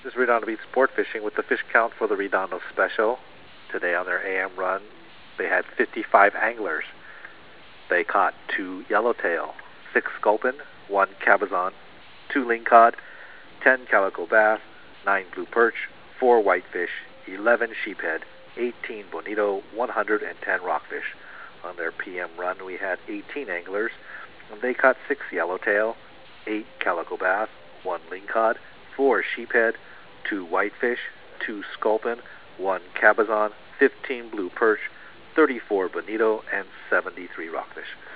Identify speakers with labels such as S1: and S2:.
S1: This is Redondo Beach Sport Fishing with the fish count for the Redondo Special. Today on their AM run, they had 55 anglers. They caught 2 yellowtail, 6 sculpin, 1 cabezon, 2 lingcod, 10 calico bass, 9 blue perch, 4 whitefish, 11 sheephead, 18 bonito, 110 rockfish. On their PM run, we had 18 anglers, and they caught 6 yellowtail, 8 calico bass, 1 lingcod, 4 sheephead, 2 whitefish, 2 sculpin, 1 cabezon, 15 blue perch, 34 bonito, and 73 rockfish.